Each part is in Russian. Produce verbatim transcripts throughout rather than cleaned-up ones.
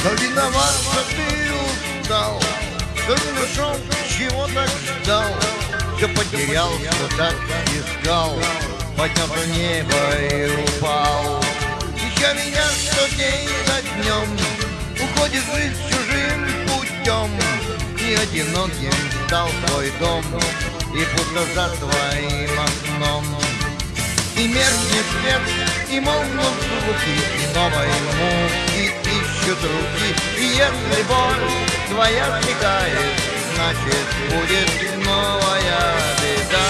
Кто виноват, что ты устал, кто не нашел, чего так ждал, все потерял, что так искал, поднял в небо и упал. Еще меня, что день за днем уходит жизнь чужим путем, и одиноким стал твой дом, и пусто за твоим окном. И меркнет свет, и молнут звуки, и новые муки ищут руки. И если боль твоя стихает, значит будет новая беда.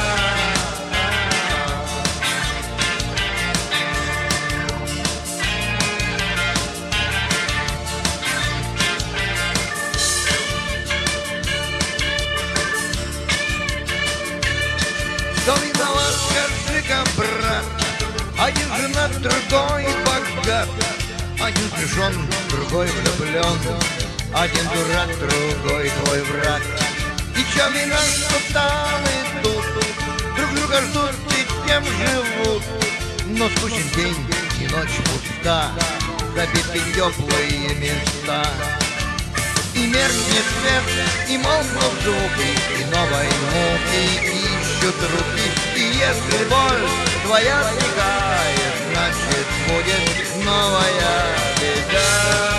Кто виноват, скажи-ка, брат? Один женат, другой богат, один смешон, другой влюблен, один дурак, другой твой враг. И чё вина, что там и тут друг друга ждут и тем живут, но скучен день и ночь пуста, забиты теплые места. И меркнет свет, и молнут звуки, и новые муки ищут руки. И если боль твоя стихает, значит будет новая беда.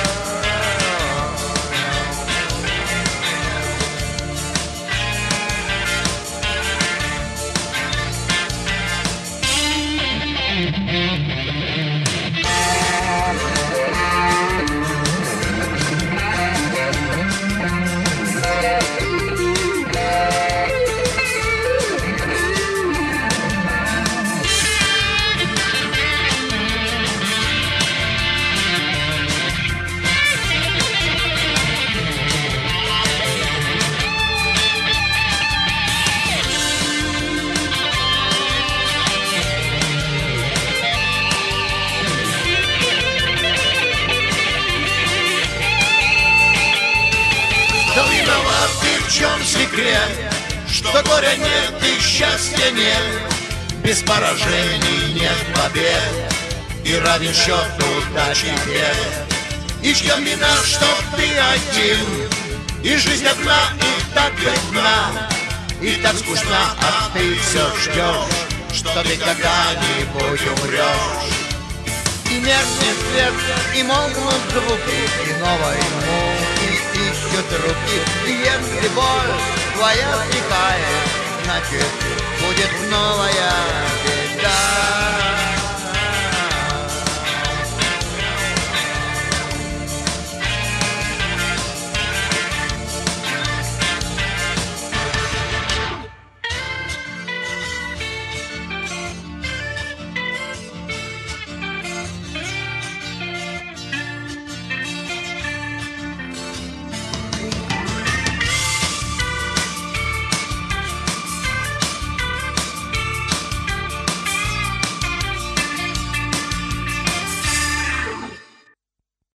Кто виноват и в чем секрет, что горя нет и счастья нет, без поражений нет побед, и равен счет удачи бед. И в чем вина, что ты один, и жизнь одна, и так бедна, и так скучна, а ты все ждешь, что ты когда-нибудь умрешь. И меркнет свет, и молнут звуки, и новые муки ищут руки. И если боль твоя стихает, значит будет новая беда.